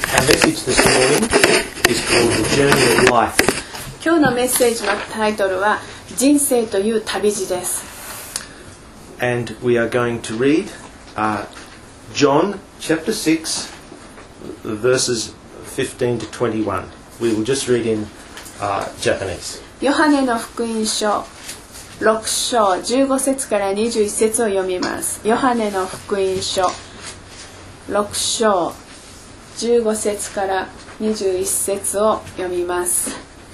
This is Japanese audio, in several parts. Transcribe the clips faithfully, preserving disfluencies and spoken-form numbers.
Our message this morning is called The Journey of Life. 今日のメッセージのタイトルは人生という旅路です。 And we are going to read uh, John chapter six, verses fifteen to twenty-one. We will just read in uh, Japanese. ヨハネの福音書ろく章じゅうご節からにじゅういち節を読みます。ヨハネの福音書ろく章じゅうご節からにじゅういち節を読みます。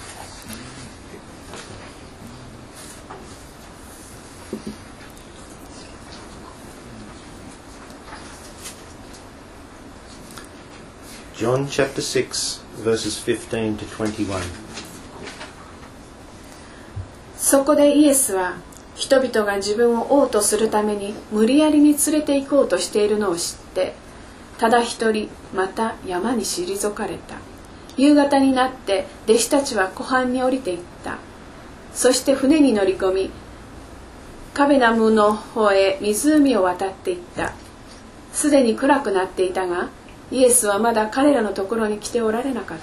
John chapter six, verses fifteen to twenty-one. そこでイエスは人々が自分を王とするために無理やりに連れて行こうとしているのを知って、ただ一人また山に退かれた。夕方になって弟子たちは湖畔に降りていった。そして船に乗り込み、カベナムの方へ湖を渡っていった。すでに暗くなっていたが、イエスはまだ彼らのところに来ておられなかった。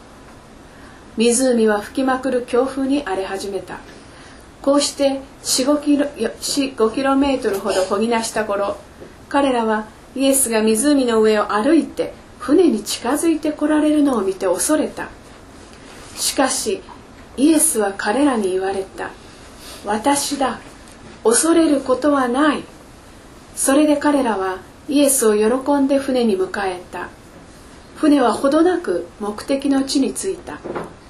湖は吹きまくる強風に荒れ始めた。こうして よん、ごキロ、ごキロメートルほど漕ぎ出した頃、彼らはイエスが湖の上を歩いて船に近づいて来られるのを見て恐れた。しかしイエスは彼らに言われた。私だ。恐れることはない。それで彼らはイエスを喜んで船に迎えた。船はほどなく目的の地に着いた。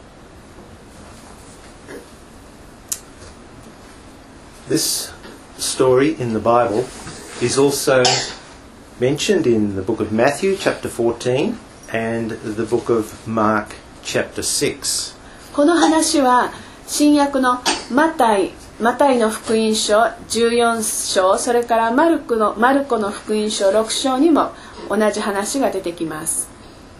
This story in the Bible is also mentioned in the book of Matthew chapter fourteen and the book of Mark chapter six. この話は新約のマタイ、マタイの福音書じゅうよん章、それからマルコの、マルコの福音書ろく章にも同じ話が出てきます。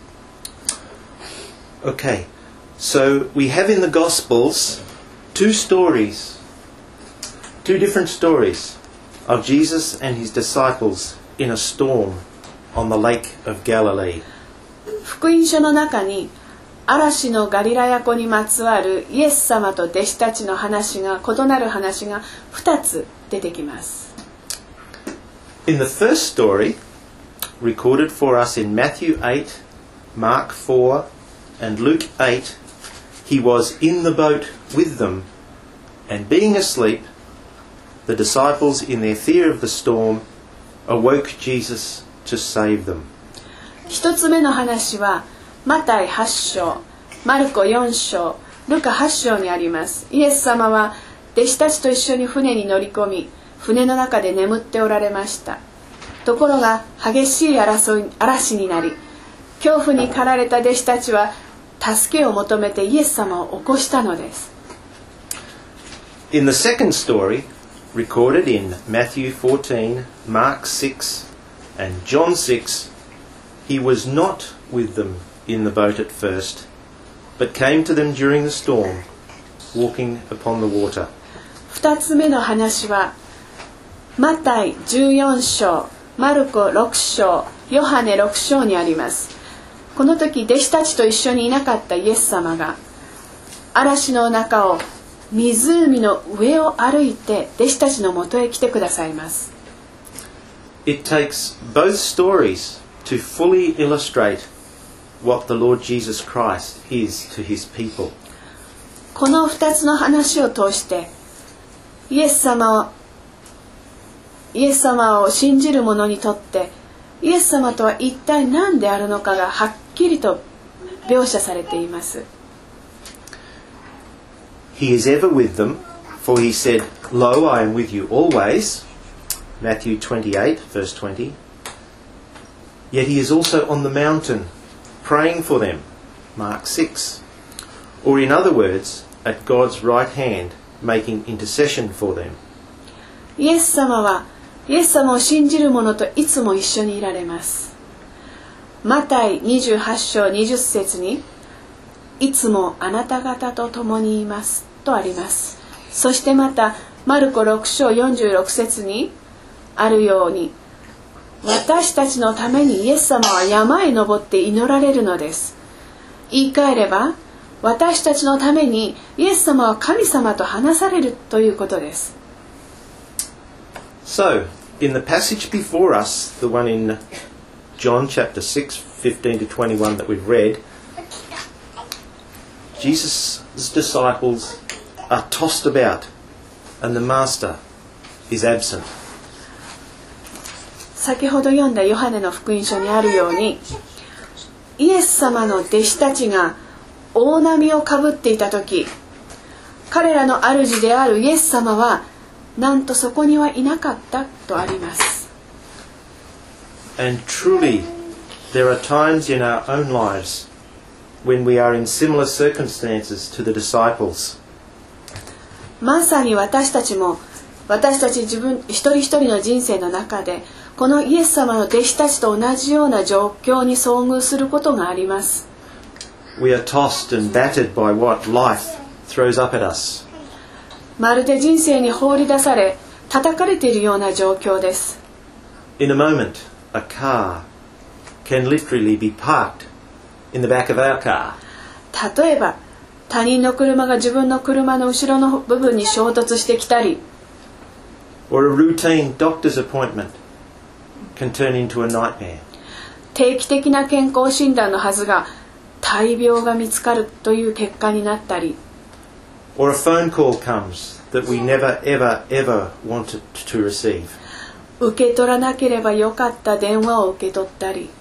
Okay, so we have in the Gospels two stories, two different stories of Jesus and his disciples in a storm on the Lake of Galilee. 福音書の中に嵐のガリラヤ湖にまつわるイエス様と弟子たちの話が異なる話がふたつ出てきます。 In the first story, recorded for us in Matthew eight, Mark four, and Luke eight, he was in the boat with them, and being asleep, the disciples in their fear of the storm awoke Jesus to save them. 一つ目の話はマタイはち章、マルコよん章、ルカはち章にあります。イエス様は弟子たちと一緒に船に乗り込み、船の中で眠っておられました。ところが激しい争い嵐になり、恐怖に駆られた弟子たちは助けを求めてイエス様を起こしたのです。 In the second story, recorded in Matthew fourteen, Mark six, and John six, he was not with them in the boat at first, but came to them during the storm, walking upon the water. 二つ目の話はマタイじゅうよん章、マルコろく章、ヨハネろく章にあります。この時弟子たちと一緒にいなかったイエス様が嵐の中を湖の上を歩いて弟子たちのもとへ来てくださいます。 It takes both stories to fully illustrate what the Lord Jesus Christ is to his people. この二つの話を通してイエス様をイエス様を信じる者にとってイエス様とは一体何であるのかがはっきりと描写されています。 He is ever with them, for he said, Lo, I am with you always. Matthew twenty-eight, verse twenty. Yet he is also on the mountain, praying for them. Mark six. Or in other words, at God's right hand, making intercession for them. イエス様はイエス様を信じる者といつも一緒にいられます。マタイにじゅうはち章にじゅう節にいつもあなた方と共にいますとあります。そしてまたマルコろく章よんじゅうろく節にあるように私たちのためにイエス様は山へ登って祈られるのです。言い換えれば、私たちのためにイエス様は神様と話されるということです。 So, in the passage before us, the one in John chapter six, fifteen to twenty-one that we've read, Jesus' disciples are tossed about and the Master is absent. 先ほど読んだヨハネの福音書にあるように、イエス様の弟子たちが大波をかぶっていた時、彼らの主であるイエス様はなんとそこにはいなかったとあります。 And truly, there are times in our own lives when we are in similar circumstances to the disciples. まさに私たちも、私たち自分一人一人の人生の中で、このイエス様の弟子たちと同じような状況に遭遇することがあります。 We are tossed and battered by what life throws up at us. まるで人生に放り出され、叩かれているような状況です。 In a moment, a car can literally be parked in the back of our car. 例えば、他人の車が自分の車の後ろの部分に衝突してきたり、 Or a routine doctor's appointment can turn into a nightmare. 定期的な健康診断のはずが大病が見つかるという結果になったり、 Or a phone call comes that we never, ever, ever wanted to receive. 受け取らなければよかった電話を受け取ったり。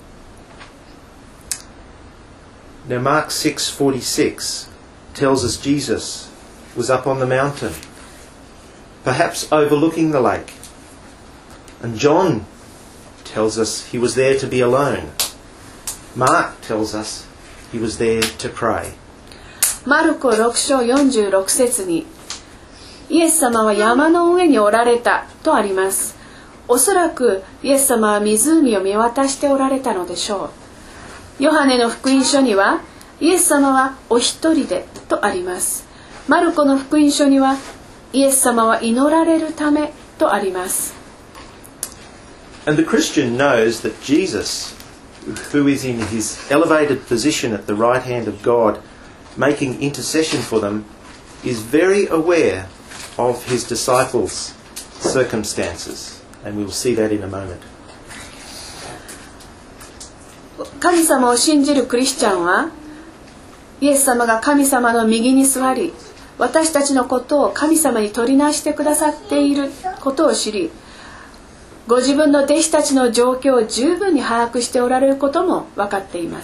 Now Mark six forty-six tells us Jesus was up on the mountain, perhaps overlooking the lake. And John tells us he was there to be alone. Mark tells us he was there to pray. マルコろく章よんじゅうろく節に、イエス様は山の上におられたとあります。おそらくイエス様は湖を見渡しておられたのでしょう。ヨハネの福音書にはイエス様はお一人でとあります。マルコの福音書にはイエス様は祈られるためとあります。 And the Christian knows that Jesus, who is in his elevated position at the right hand of God, making intercession for them, is very aware of his disciples' circumstances. And we will see that in a moment. 神様を信じるクリスチャンは、イエス様が神様の右に座り、私たちのことを神様に取りなしてくださっていることを知り、ご自分の弟子たちの状況を十分に把握しておられることも分かっています。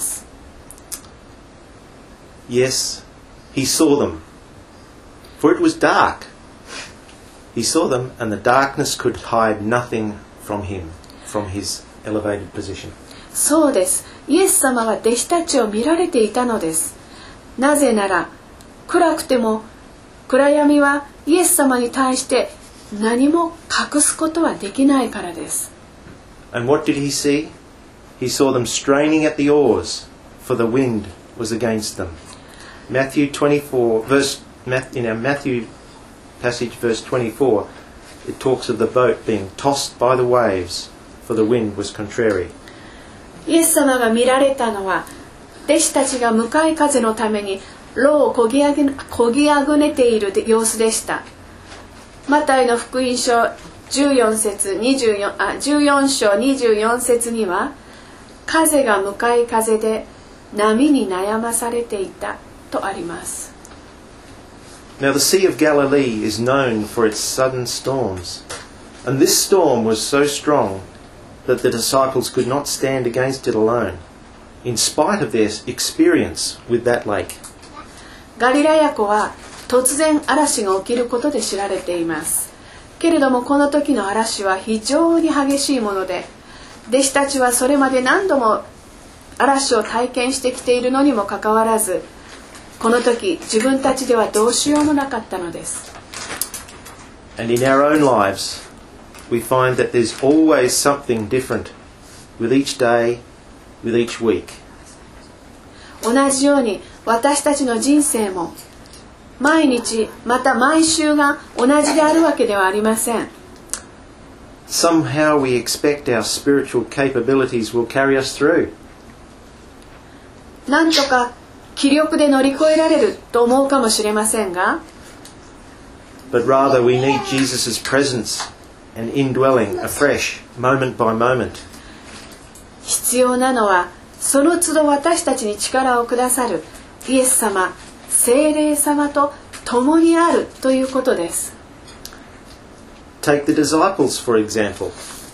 Yes, he saw them, for it was dark. He saw them, and the darkness could hide nothing from him, from his elevated position. そうです。イエス様は弟子たちを見られていたのです。なぜなら、暗くても暗闇はイエス様に対して何も隠すことはできないからです。 And what did he see? He saw them straining at the oars, for the wind was against them. Matthew twenty-four, verse in our Matthew passage, verse twenty-four, it talks of the boat being tossed by the waves, for the wind was contrary. イエス様が見られたのは、弟子たちが向かい風のために牢をこぎあぐこぎあぐねている様子でした。マタイの福音書じゅうよん節にじゅうよんあじゅうよん章にじゅうよん節には、風が向かい風で波に悩まされていたとあります。 Now the Sea of Galilee is known for its sudden storms, and this storm was so strong that the disciples could not stand against it alone, in spite of their experience with that lake. ガリラヤ湖は突然嵐が起きることで知られています。けれどもこの時の嵐は非常に激しいもので、弟子たちはそれまで何度も嵐を体験してきているのにもかかわらず、この時自分たちではどうしようもなかったのです。 And in our own lives, we find that there's always something different with each day, with each week. 同じように私たちの人生も毎日また毎週が同じであるわけではありません。 somehow we expect our spiritual capabilities will carry us through. なんとか気力で乗り越えられると思うかもしれませんが、 But rather we need Jesus' presence and indwelling afresh, moment by moment. 必要なのはその都度私たちに力をくださるイエス様、聖霊様と共にあるということです。 Take the disciples, for example.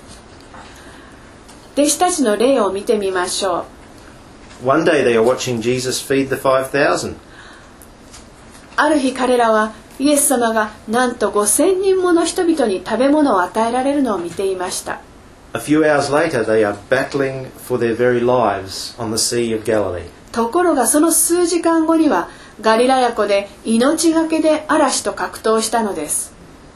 弟子たちの例を見てみましょう。 One day they are watching Jesus feed the five thousand. ある日彼らはイエス様がなんとごせんにんもの人々に食べ物を与えられるのを見ていました。 A few hours later they are battling for their very lives on the Sea of Galilee. ところがその数時間後にはガリラヤ湖で命がけで嵐と格闘したのです。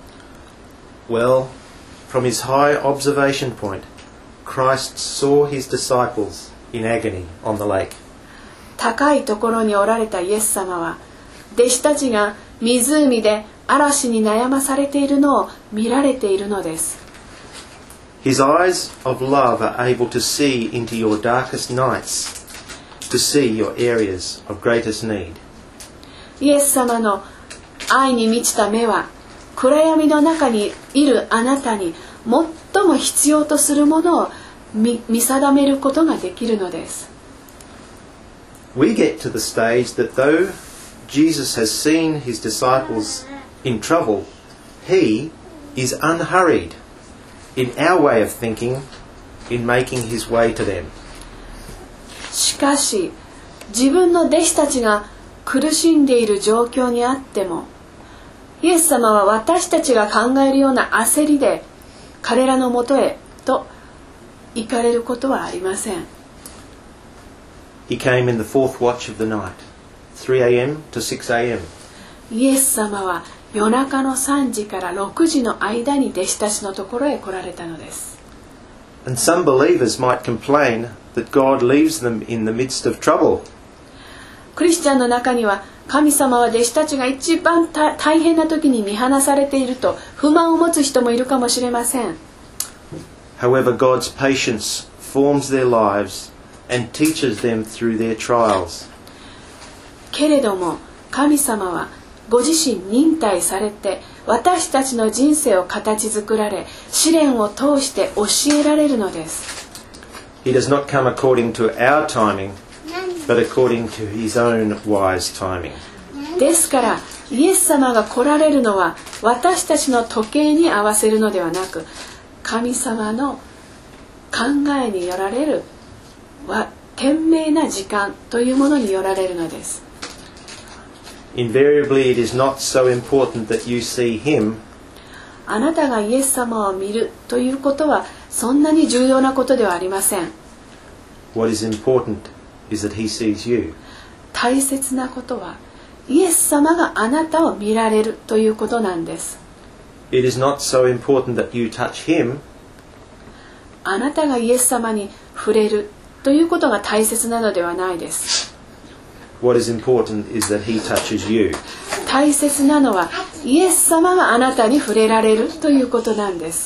Well, from his high observation point, Christ saw his disciples in agony on the lake. 高いところにおられたイエス様は弟子たちが湖で嵐に悩まされているのを見られているのです。 His eyes of love are able to see into your darkest nights, to see your areas of greatest need. イエス様の愛に満ちた目は暗闇の中にいるあなたに最も必要とするものを 見, 見定めることができるのです。 We get to the stage that though Jesus has seen his disciples in trouble, he is unhurried in our way of thinking in making his way to them. しかし自分の弟子たちが苦しんでいる状況にあってもイエス様は私たちが考えるような焦りで彼らのもとへと行かれることはありません。 He came in the fourth watch of the night, three a.m. to six a.m. イエス様は夜中のさんじからろくじの間に弟子たちのところへ来られたのです。 And some believers might complain that God leaves them in the midst of trouble. クリスチャンの中には神様は弟子たちが一番大変な時に見放されていると不満を持つ人もいるかもしれません。 However, God's patience forms their lives and teaches them through their trials. けれども神様はご自身忍耐されて私たちの人生を形作られ試練を通して教えられるのです。 He does not come according to our timing, but according to his own wise timing. ですからイエス様が来られるのは私たちの時計に合わせるのではなく神様の考えによられる賢明な時間というものによられるのです。 Invariably, it is not so important that you see him. あなたがイエス様を見るということはそんなに重要なことではありません。 What is important is that he sees you. 大切なことはイエス様があなたを見られるということなんです。 It is not so important that you touch him. あなたがイエス様に触れるということが大切なのではないです。 What is important is that he touches you. 大切なのはイエス様があなたに触れられるということなんです。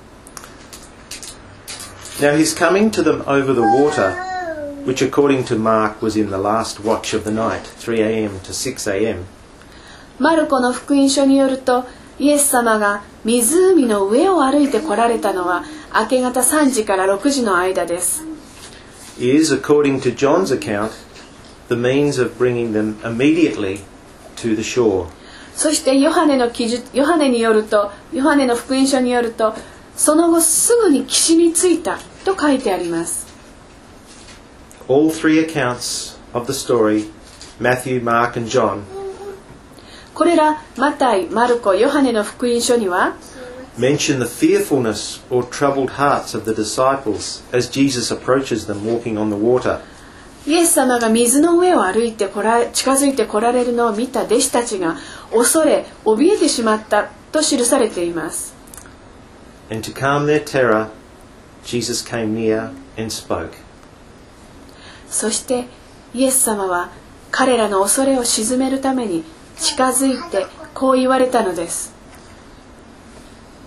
Now he's coming to them over the water, which according to Mark was in the last watch of the night, three a.m. to six a.m. マルコの福音書によるとイエス様が湖の上を歩いて来られたのは明け方さんじからろくじの間です。 It is, according to John's account, the means of bringing them immediately to the shore. そしてヨハネの記述、ヨハネによると、ヨハネの福音書によると、その後すぐに岸に着いたと書いてあります。 All three accounts of the story, Matthew, Mark, and John, これらマタイ、マルコ、ヨハネの福音書には mention the fearfulness or troubled hearts of the disciples as Jesus approaches them walking on the water. イエス様が水の上を歩いてこら近づいて来られるのを見た弟子たちが恐れ怯えてしまったと記されています。 And to calm their terror, Jesus came near and spoke. そしてイエス様は彼らの恐れを鎮めるために近づいてこう言われたのです。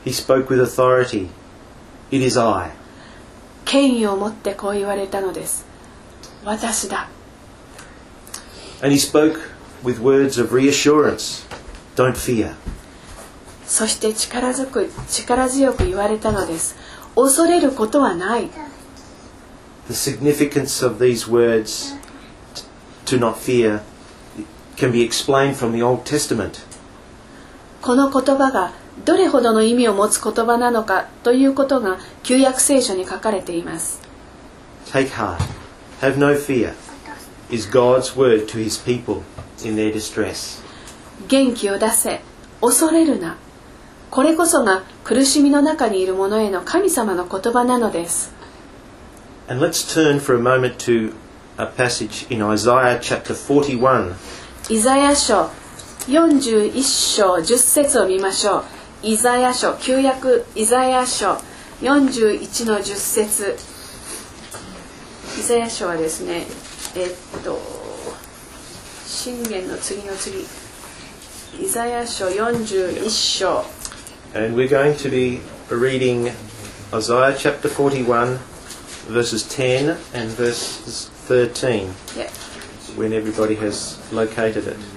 He spoke with authority. It is I. 権威を持ってこう言われたのです。私だ。 And he spoke with words of reassurance. Don't fear. そして力強く、力強く言われたのです。恐れることはない。 The significance of these words, to not fear, can be explained from the Old Testament. この言葉がどれほどの意味を持つ言葉なのかということが旧約聖書に書かれています。 Take heart, have no fear, is God's word to his people in their distress. 元気を出せ、恐れるな。これこそが苦しみの中にいる者への神様の言葉なのです。 And let's turn for a moment to a passage in Isaiah chapter forty-one. イザヤ書よんじゅういっ章じゅっ節を見ましょう。イザヤ書、旧約イザヤ書よんじゅういちのじゅっ節。イザヤ書はですね、えっと箴言の次の次、イザヤ書よんじゅういっ章。 And we're going to be reading Isaiah chapter forty-one, verses ten and verses thirteen, Yeah. when everybody has located it.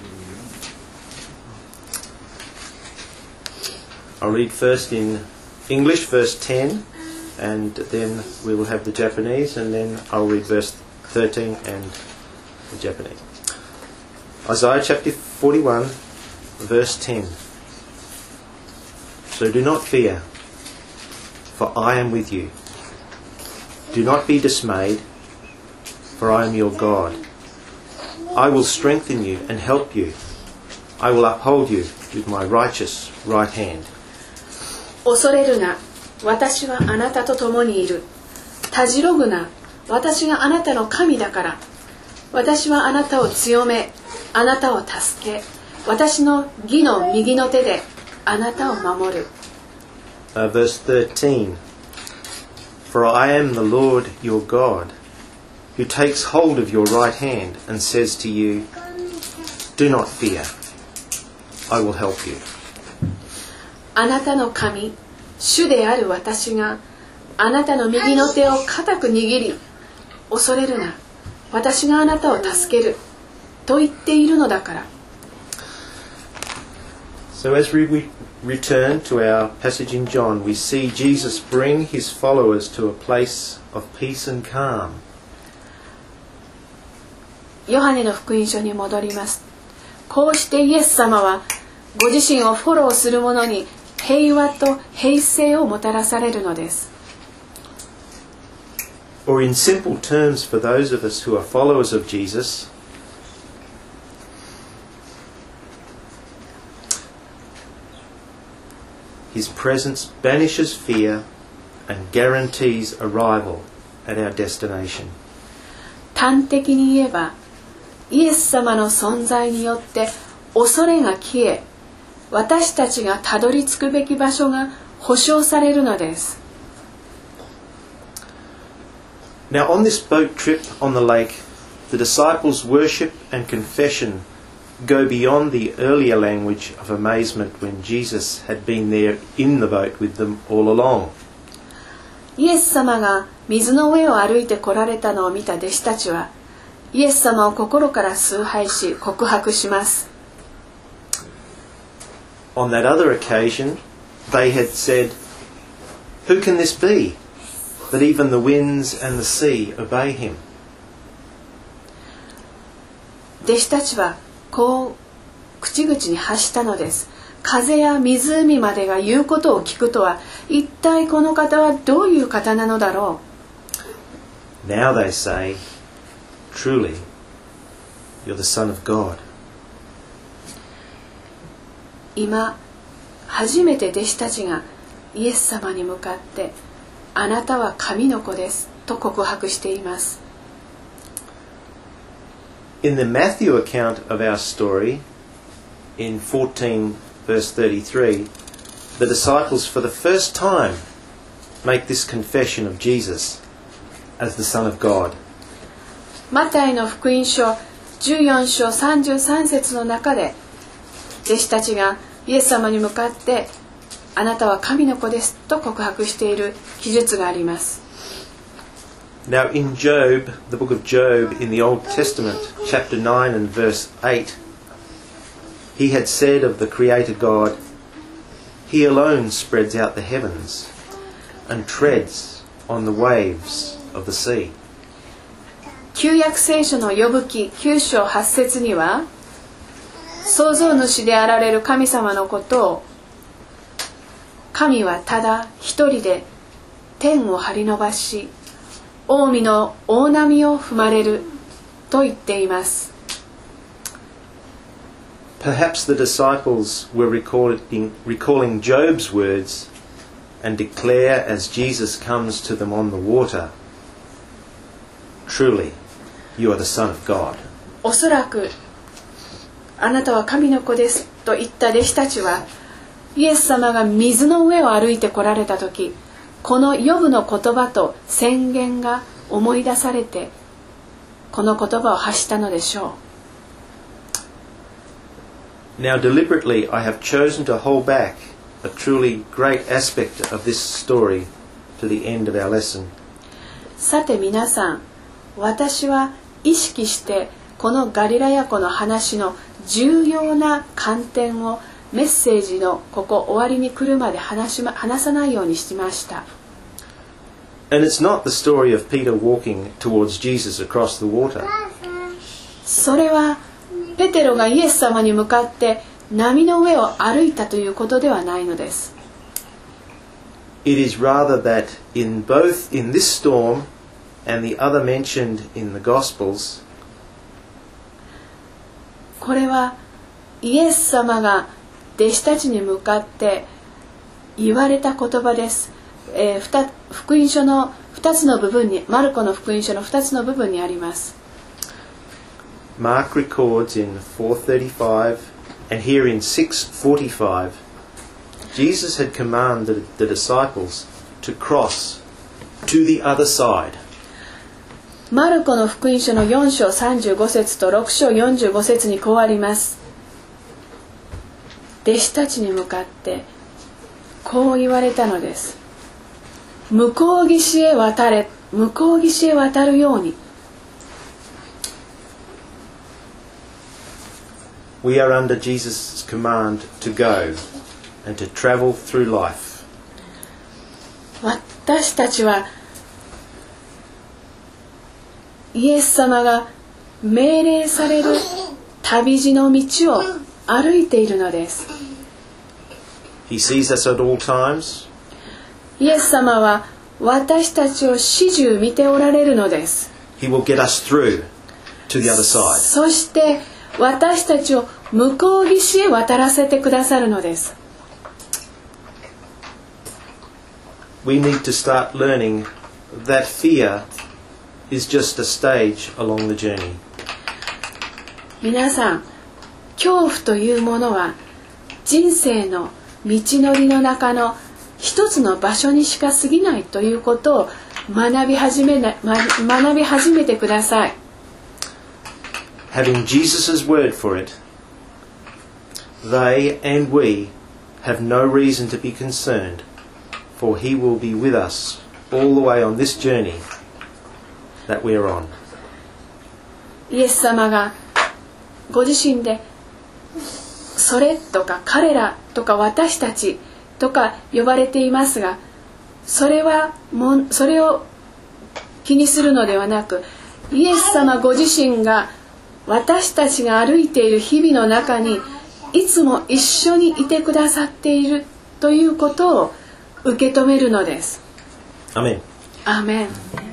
I'll read first in English, verse ten, and then we will have the Japanese, and then I'll read verse thirteen and the Japanese. Isaiah chapter forty-one, verse ten. So do not fear, for I am with you. Do not be dismayed, for I am your God. I will strengthen you and help you. I will uphold you with my righteous right hand. 恐れるな、私はあなたと共にいる。たじろぐな、私があなたの神だから。私はあなたを強め、あなたを助け、私の義の右の手であなたを守る。 Uh, verse thirteen. For I am the Lord your God, who takes hold of your right hand and says to you, Do not fear, I will help you. あなたの神、主である私があなたの右の手を固く握り、恐れるな、私があなたを助けると言っているのだから。 So as we re- return to our passage in John, we see Jesus bring his followers to a place of peace and calm. ヨハネの福音書に戻ります。こうしてイエス様はご自身をフォローする者に平和と平静をもたらされるのです。 Or in simple terms, for those of us who are followers of Jesus, his presence banishes fear and guarantees arrival at our destination. 端的に言えば、イエス様の存在によって恐れが消え、私たちがたどり着くべき場所が保証されるのです。 Now on this boat trip on the lake, the disciples' worship and confession go beyond the earlier language of amazement when Jesus had been there in the boat with them all along. イエス様が水の上を歩いて来られたのを見た弟子たちは、イエス様を心から崇拝し告白します。 On that other occasion, they had said, Who can this be, that even the winds and the sea obey him? 弟子たちはこう口々に発したのです。風や湖までが言うことを聞くとは、一体この方はどういう方なのだろう。 Now they say, Truly, you're the Son of God. 今初めて弟子たちがイエス様に向かってあなたは神の子ですと告白しています。 In the Matthew account of our story, in fourteen verse thirty-three, the disciples for the first time make this confession of Jesus as the Son of God. マタイの福音書じゅうよん章さんじゅうさん節の中で弟子たちがイエス様に向かってあなたは神の子ですと告白している記述があります。 Now in Job, the book of Job in the Old Testament, chapter nine and verse eight, he had said of the Creator God, He alone spreads out the heavens and treads on the waves of the sea. 旧約聖書のヨブ記きゅう章はち節には、創造主であられる神様のことを、神はただ一人で天を張り伸ばし、近江の大波を踏まれると言っています。 Perhaps the disciples were recalling, recalling Job's words and declare as Jesus comes to them on the water, Truly, you are the Son of God. おそらく、あなたは神の子ですと言った弟子たちは、イエス様が水の上を歩いて来られたとき、このヨブの言葉と宣言が思い出されて、この言葉を発したのでしょう。 Now deliberately I have chosen to hold back a truly great aspect of this story to the end of our lesson. さて皆さん、私は意識してこのガリラヤ湖の話の重要な観点をメッセージのここ終わりに来るまで話しま、話さないようにしました。 And it's not the story of Peter walking towards Jesus across the water. それはペテロがイエス様に向かって波の上を歩いたということではないのです。 It is rather that in both in this storm and the other mentioned in the Gospels, これはイエス様が弟子たちに向かって言われた言葉です。えー、福音書のふたつの部分に、マルコの福音書のふたつの部分にあります。 Mark records in four thirty-five and here in six forty-five, Jesus had commanded the disciples to cross to the other side. マルコの福音書のよん章さんじゅうご節とろく章よんじゅうご節にこうあります。弟子たちに向かってこう言われたのです。向こう岸へ渡れ、向こう岸へ渡るように。 We are under Jesus' command to go and to travel through life. 私たちはイエス様が命令される旅路の道を歩いているのです。 He sees us at all times. イエス様は私たちを始終見ておられるのです。 He will get us through to the other side. そして私たちを向こう岸へ渡らせてくださるのです。 We need to start learning that fear is just a stage along the journey. 皆さん、恐怖というものは人生の道のりの中の一つの場所にしか過ぎないということを学び始めな、学び始めてください。 Having Jesus' word for it, they and we have no reason to be concerned, for he will be with us all the way on this journey that we are on. イエス様がご自身でそれとか彼らとか私たちとか呼ばれていますが、それはもそれを気にするのではなく、イエス様ご自身が私たちが歩いている日々の中にいつも一緒にいてくださっているということを受け止めるのです。 アメン。 アメン。